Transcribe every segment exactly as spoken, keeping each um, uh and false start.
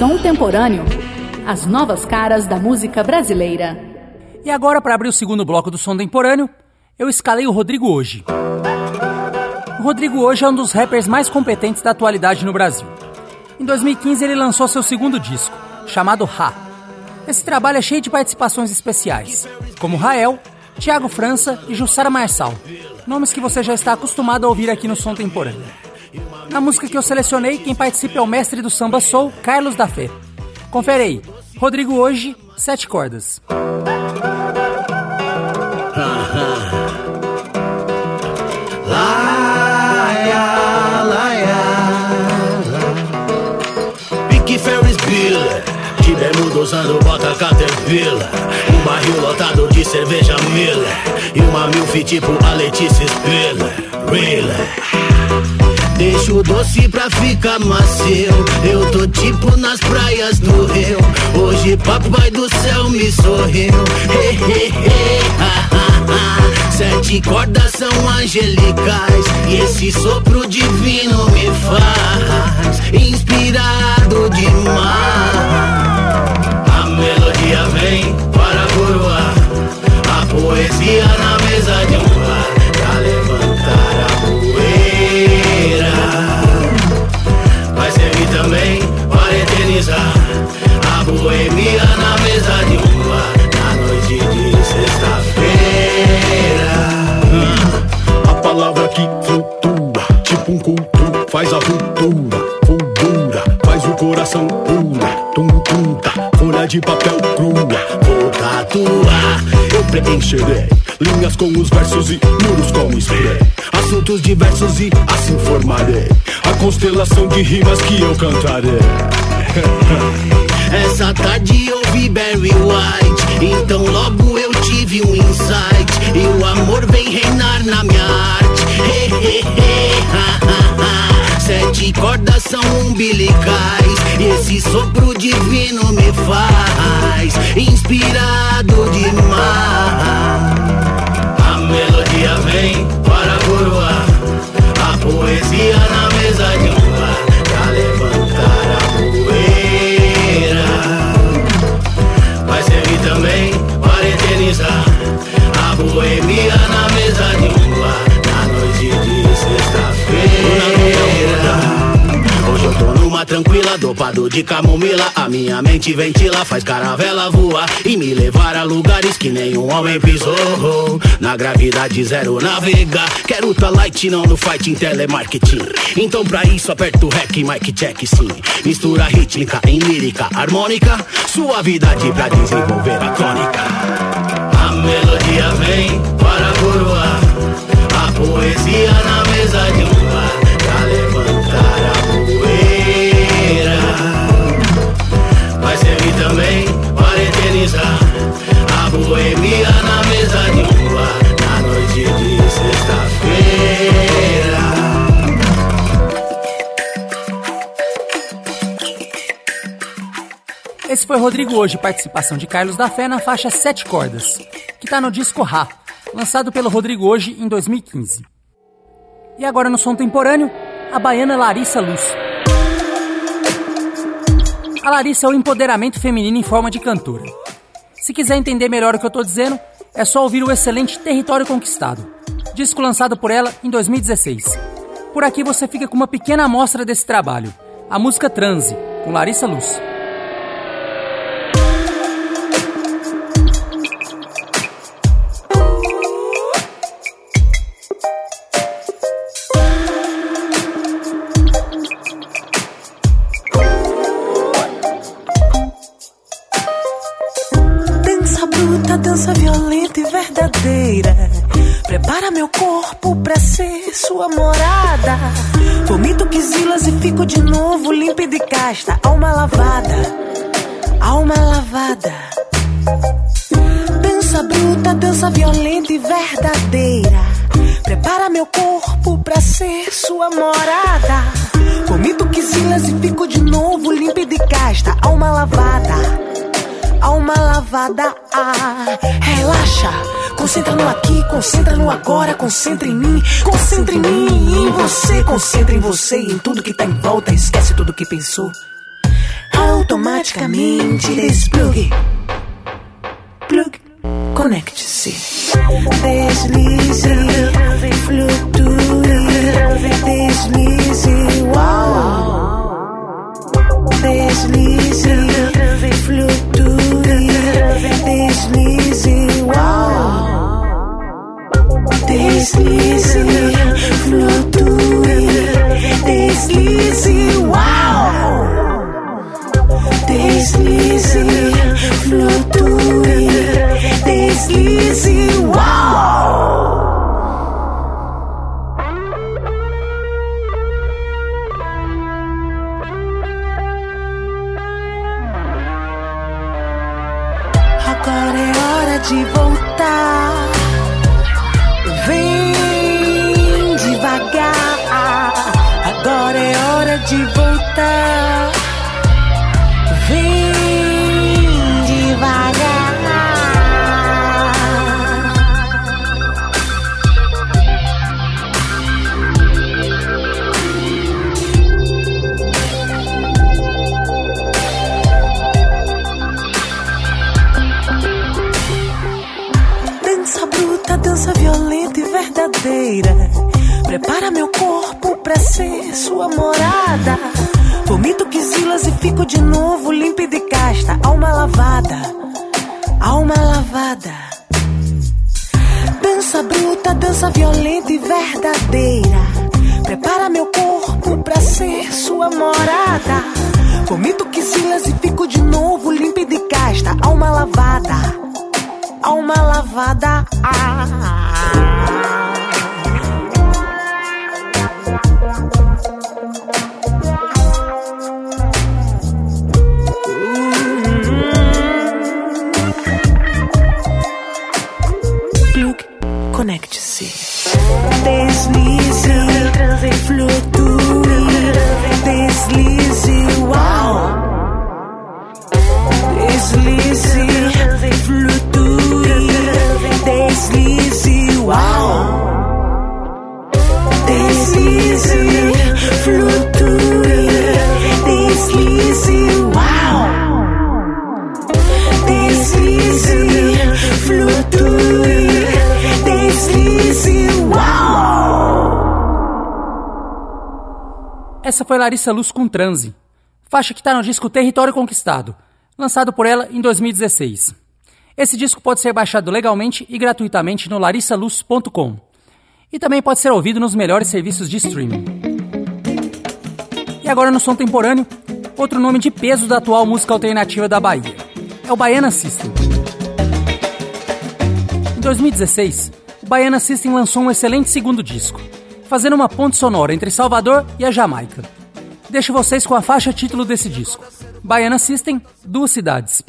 Som Temporâneo. As novas caras da música brasileira. E agora, para abrir o segundo bloco do Som Temporâneo, eu escalei o Rodrigo Hoje. O Rodrigo Hoje é um dos rappers mais competentes da atualidade no Brasil. Em dois mil e quinze ele lançou seu segundo disco, chamado Rá. Esse trabalho é cheio de participações especiais, como Rael, Thiago França e Jussara Marçal, nomes que você já está acostumado a ouvir aqui no Som Temporâneo. Na música que eu selecionei, quem participa é o mestre do samba soul, Carlos da Fé. Confere aí, Rodrigo Hoje, Sete Cordas. Laia, laia, Pique Ferris Bueller, de bermuda usando bota Caterpillar, um barril lotado de cerveja Miller e uma milf tipo a Letícia Spiller. Really? Deixa o doce pra ficar macio. Eu tô tipo nas praias do Rio. Hoje papai do céu me sorriu. Hey, hey, hey, ha, ha, ha. Sete cordas são angelicais e esse sopro divino me faz inspirado demais. A melodia vem para coroar a poesia na mesa de um bar, pra levantar a poeira. Vai servir também para eternizar a boemia na mesa de um bar, na noite de sexta-feira. A palavra que flutua, tipo um culto, faz a ruptura, fulgura, faz o coração pula, tum-tum-ta, folha de papel crua. Vou tatuar, Eu preencherei linhas com os versos e muros com spray, assuntos diversos e assim formarei a constelação de rimas que eu cantarei. essa tarde eu vi Barry White, então logo eu tive um insight e o amor vem reinar na minha arte. Hey, hey, hey, ha, ha, ha. Sete cordas são umbilicais e esse sopro divino me faz inspirado demais. A melodia vem para coroar a poesia na mesa de um bar, pra levantar a poeira. Vai servir também para eternizar a boemia na mesa de um bar, na noite de sexta-feira. Hoje eu tô numa tranquila, dopado de camomila. A minha mente ventila, faz caravela voar e me levar a lugares que nenhum homem pisou. Na gravidade zero navegar. Quero tá light, não no fight em telemarketing. Então pra isso aperto o rec, mic check sim. Mistura rítmica em lírica harmônica, suavidade pra desenvolver a tônica. A melodia vem para coroar a poesia na mesa de um bar, pra levantar a poeira. Vai servir também para eternizar a boemia na mesa de um bar, na noite de sexta-feira. Esse foi Rodrigo Hoje, participação de Carlos da Fé na faixa Sete Cordas, que tá no disco Rá, lançado pelo Rodrigo Hoje em dois mil e quinze. E agora no Som Temporâneo, a baiana Larissa Luz. A Larissa é o empoderamento feminino em forma de cantora. Se quiser entender melhor o que eu tô dizendo, é só ouvir o excelente Território Conquistado, disco lançado por ela em dois mil e dezesseis. Por aqui você fica com uma pequena amostra desse trabalho, a música Transe, com Larissa Luz. Dança violenta e verdadeira, prepara meu corpo pra ser sua morada. Vomito quizilas e fico de novo límpida e casta. Alma lavada, alma lavada. Dança bruta, dança violenta e verdadeira, prepara meu corpo pra ser sua morada. Vomito quizilas e fico de novo límpida e casta. Alma lavada, alma lavada, ah, relaxa. Concentra no aqui, concentra no agora. Concentra em mim, concentra em mim e em você. Concentra em você e em tudo que tá em volta. Esquece tudo que pensou. Ah, automaticamente desplugue. Plug, conecte-se. Deslize, flutue, deslize, uau. Deslize, flutue, deslize, uau. Deslize, flutue, deslize, uau. Deslize, flutue, deslize, uau. Agora é hora de voltar. Vem devagar. Agora é hora de voltar. Vem devagar. Dança bruta, dança violenta e verdadeira. Prepara meu corpo pra ser sua morada. Vomito quizilas e fico de novo límpida e casta. Alma lavada, alma lavada. Dança bruta, dança violenta e verdadeira. Prepara meu corpo pra ser sua morada. Vomito quizilas e fico de novo límpida e casta. Alma lavada, alma lavada. Ah. Conecte-se. Deslize, flutue, deslize, uau. Deslize, flutue, deslize, uau. Deslize, flutue, deslize, uau. Deslize, flutue, deslize, uau. Essa foi Larissa Luz com Transe, faixa que está no disco Território Conquistado, lançado por ela em dois mil e dezesseis. Esse disco pode ser baixado legalmente e gratuitamente no larissa luz ponto com e também pode ser ouvido nos melhores serviços de streaming. E agora no Som Temporâneo, outro nome de peso da atual música alternativa da Bahia. É o Baiana System. Em dois mil e dezesseis, o Baiana System lançou um excelente segundo disco, fazendo uma ponte sonora entre Salvador e a Jamaica. Deixo vocês com a faixa título desse disco, Baiana System, Duas Cidades.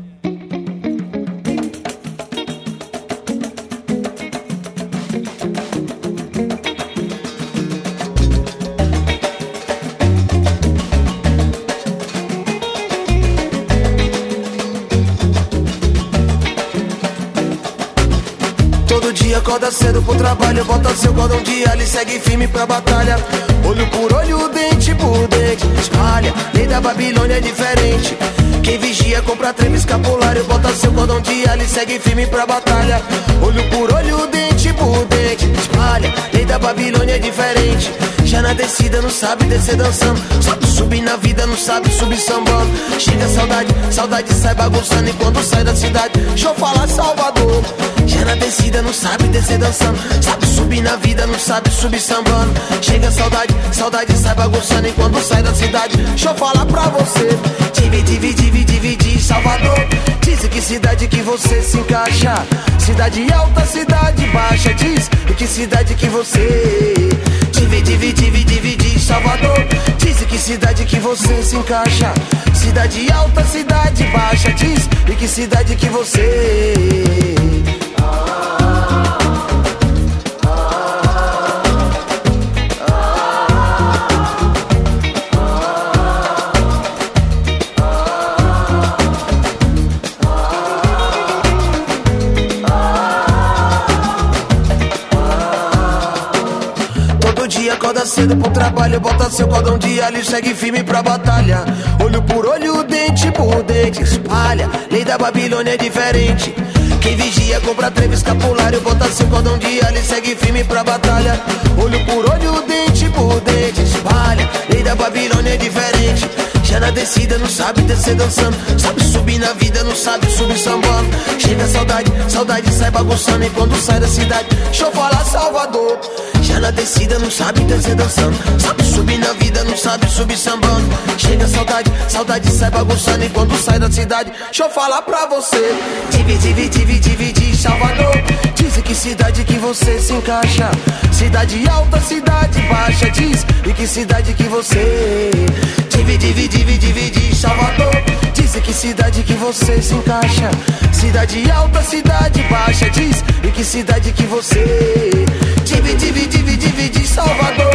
Acorda cedo pro trabalho, bota seu cordão de alho e segue firme pra batalha. Olho por olho, dente por dente, espalha, lei da Babilônia é diferente. Quem vigia compra treme escapulário, bota seu cordão de alho e segue firme pra batalha. Olho por olho, dente por dente, espalha, lei da Babilônia é diferente. Já na descida não sabe descer dançando, sabe subir na vida, não sabe subir sambando. Chega a saudade, saudade sai bagunçando, e quando sai da cidade, deixa eu falar Salvador. Já na descida não sabe descer dançando, sabe subir na vida, não sabe subir sambando. Chega a saudade, saudade sai bagunçando, e quando sai da cidade, deixa eu falar pra você. Divide, divide, divide, divide, Salvador. Diz que cidade que você se encaixa, cidade alta, cidade baixa. Diz em que cidade que você divide, divide, divide, divide, Salvador. Diz em que cidade que você se encaixa, cidade alta, cidade baixa. Diz em que cidade que você acorda cedo pro trabalho, bota seu cordão de alho e segue firme pra batalha. Olho por olho, dente diferente. Espalha, lei da Babilônia é diferente. Quem vigia compra treva escapulário, bota seu cordão de alho e segue firme pra batalha. Olho por olho, dente por dente. Espalha, lei da Babilônia é diferente. Já na descida não sabe descer dançando, sabe subir na vida, não sabe subir sambando. Chega a saudade, saudade sai bagunçando. E quando sai da cidade, deixa eu falar Salvador. Já na descida não sabe descer dançando, sabe subir na vida, não sabe subir sambando. Chega a saudade, saudade sai bagunçando. E quando sai da cidade, deixa eu falar pra você. Divide, divide, divide, Salvador. Diz em que cidade que você se encaixa. Cidade alta, cidade baixa. Diz em que cidade que você divide, divide, divide, Salvador. Diz em que cidade que você se encaixa. Cidade alta, cidade baixa. Diz em que cidade que você divide, divide, divide, divide, Salvador.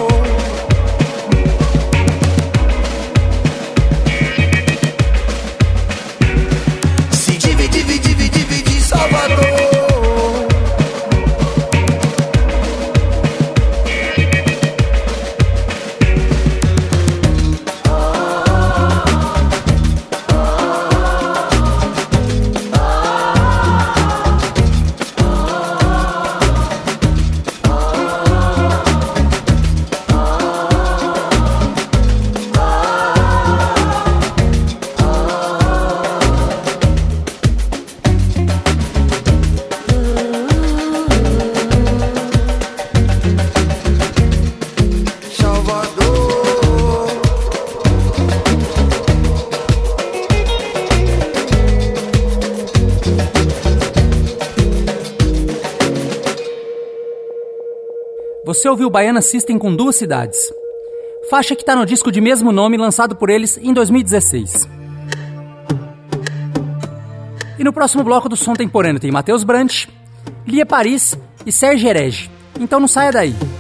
Se divide, divide, divide, divide, Salvador. Você ouviu Baiana System com Duas Cidades, faixa que está no disco de mesmo nome lançado por eles em dois mil e dezesseis. E no próximo bloco do Som Temporâneo tem Matheus Brant, Lia Paris e Sérgio Herege. Então não saia daí.